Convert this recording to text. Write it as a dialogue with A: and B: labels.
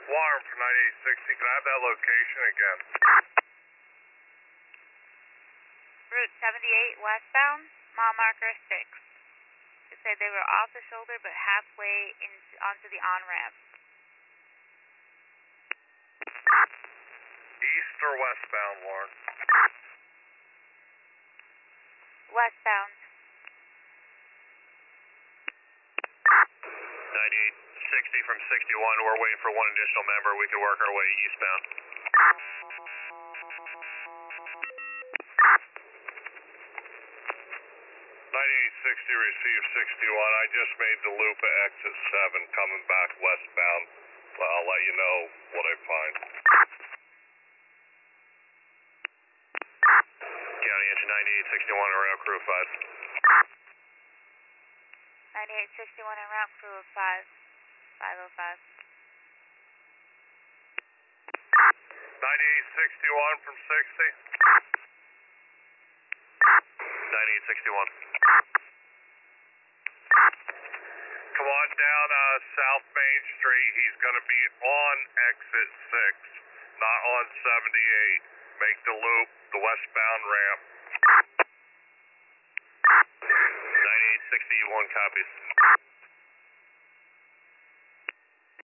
A: Warm for 9860. Can I have that location again?
B: Route 78 westbound, mile marker 6. They said they were off the shoulder but halfway onto the on-ramp.
A: East or westbound, Lauren?
B: Westbound.
A: 9860 from 61. We're waiting for one additional member. We can work our way eastbound. 9860 received 61. I just made the loop at exit 7 coming back westbound. I'll let you know what I find. County engine 9861 and route crew of 5.
B: 9861 en route, crew of 5. 505.
A: 9861 from 60. 9861. Come on down South Main Street. He's going to be on exit 6, not on 78. Make the loop, the westbound ramp. 9861 copies.